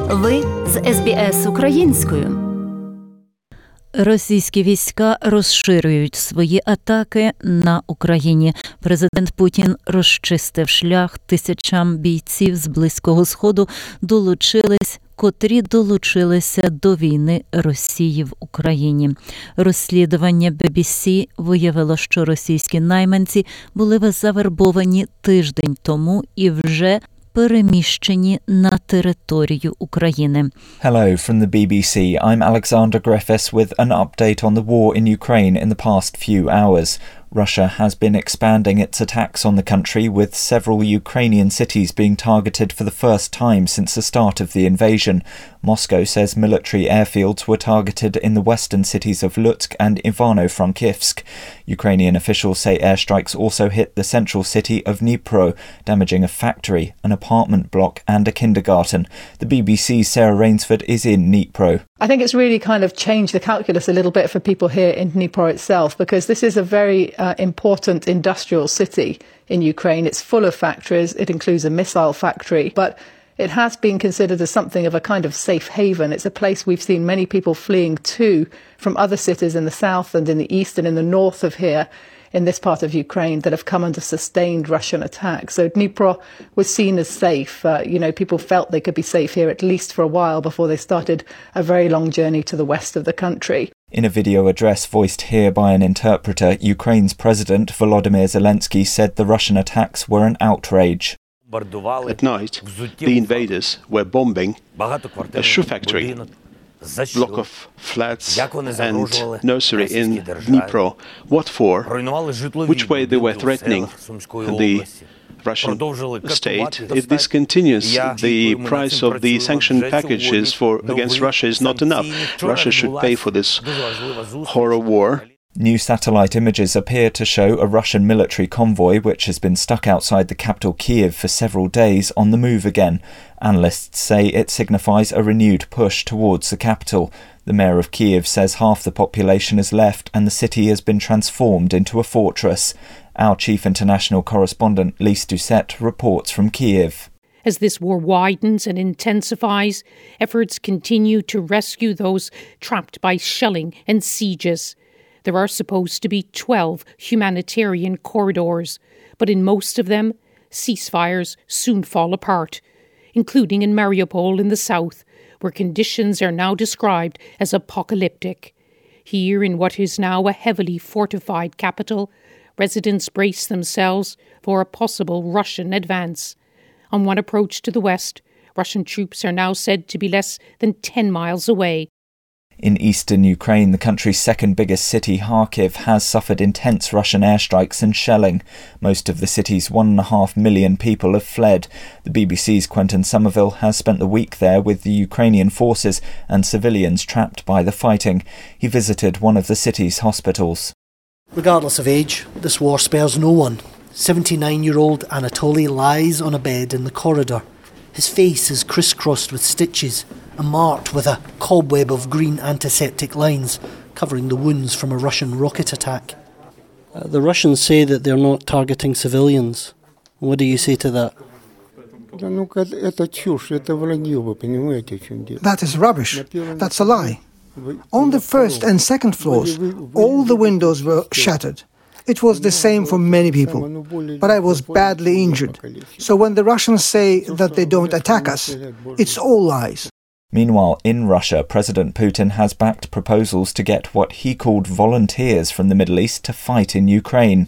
Ви з СБС українською. Російські війська розширюють свої атаки на Україні. Президент Путін розчистив шлях тисячам бійців з Близького Сходу, котрі долучилися до війни Росії в Україні. Розслідування BBC виявило, що російські найманці були завербовані тиждень тому і вже переміщені на територію України. Hello from the BBC. I'm Alexander Griffiths with an update on the war in Ukraine in the past few hours. Russia has been expanding its attacks on the country, with several Ukrainian cities being targeted for the first time since the start of the invasion. Moscow says military airfields were targeted in the western cities of Lutsk and Ivano-Frankivsk. Ukrainian officials say airstrikes also hit the central city of Dnipro, damaging a factory, an apartment block and a kindergarten. The BBC's Sarah Rainsford is in Dnipro. I think it's really kind of changed the calculus a little bit for people here in Dnipro itself, because this is a very important industrial city in Ukraine. It's full of factories. It includes a missile factory, but it has been considered as something of a kind of safe haven. It's a place we've seen many people fleeing to from other cities in the south and in the east and in the north of here, in this part of Ukraine, that have come under sustained Russian attack. So Dnipro was seen as safe. People felt they could be safe here at least for a while before they started a very long journey to the west of the country. In a video address voiced here by an interpreter, Ukraine's President Volodymyr Zelensky said the Russian attacks were an outrage. At night, the invaders were bombing a shoe factory, block of flats and nursery in Dnipro. What for? Which way they were threatening the Russian state? If this continues, the price of the sanction packages against Russia is not enough. Russia should pay for this horror war. New satellite images appear to show a Russian military convoy which has been stuck outside the capital Kyiv for several days on the move again. Analysts say it signifies a renewed push towards the capital. The mayor of Kyiv says half the population has left and the city has been transformed into a fortress. Our chief international correspondent Lise Doucette reports from Kyiv. As this war widens and intensifies, efforts continue to rescue those trapped by shelling and sieges. There are supposed to be 12 humanitarian corridors, but in most of them, ceasefires soon fall apart, including in Mariupol in the south, where conditions are now described as apocalyptic. Here, in what is now a heavily fortified capital, residents brace themselves for a possible Russian advance. On one approach to the west, Russian troops are now said to be less than 10 miles away. In eastern Ukraine, the country's second biggest city, Kharkiv, has suffered intense Russian airstrikes and shelling. Most of the city's 1.5 million people have fled. The BBC's Quentin Somerville has spent the week there with the Ukrainian forces and civilians trapped by the fighting. He visited one of the city's hospitals. Regardless of age, this war spares no one. 79-year-old Anatoly lies on a bed in the corridor. His face is crisscrossed with stitches and marked with a cobweb of green antiseptic lines covering the wounds from a Russian rocket attack. The Russians say that they're not targeting civilians. What do you say to that? That is rubbish. That's a lie. On the first and second floors, all the windows were shattered. It was the same for many people, but I was badly injured. So when the Russians say that they don't attack us, it's all lies. Meanwhile, in Russia, President Putin has backed proposals to get what he called volunteers from the Middle East to fight in Ukraine.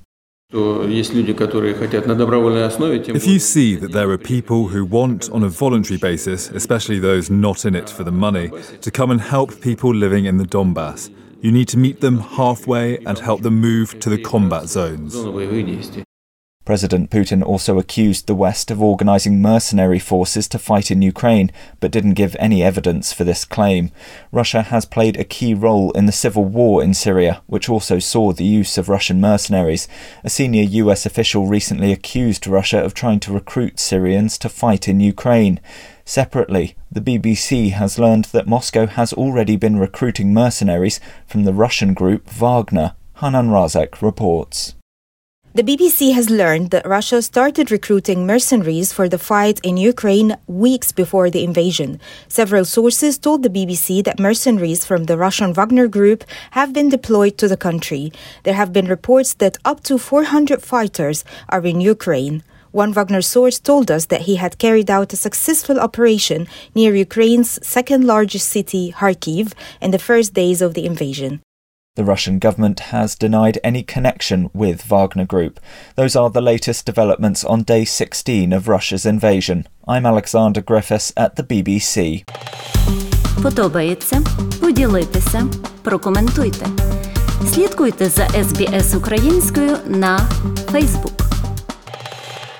If you see that there are people who want, on a voluntary basis, especially those not in it for the money, to come and help people living in the Donbass, you need to meet them halfway and help them move to the combat zones. President Putin also accused the West of organising mercenary forces to fight in Ukraine, but didn't give any evidence for this claim. Russia has played a key role in the civil war in Syria, which also saw the use of Russian mercenaries. A senior US official recently accused Russia of trying to recruit Syrians to fight in Ukraine. Separately, the BBC has learned that Moscow has already been recruiting mercenaries from the Russian group Wagner. Hanan Razak reports. The BBC has learned that Russia started recruiting mercenaries for the fight in Ukraine weeks before the invasion. Several sources told the BBC that mercenaries from the Russian Wagner Group have been deployed to the country. There have been reports that up to 400 fighters are in Ukraine. One Wagner source told us that he had carried out a successful operation near Ukraine's second largest city, Kharkiv, in the first days of the invasion. The Russian government has denied any connection with Wagner Group. Those are the latest developments on day 16 of Russia's invasion. I'm Alexander Griffiths at the BBC. Подобається? Поділіться, прокоментуйте. Слідкуйте за SBS українською на Facebook.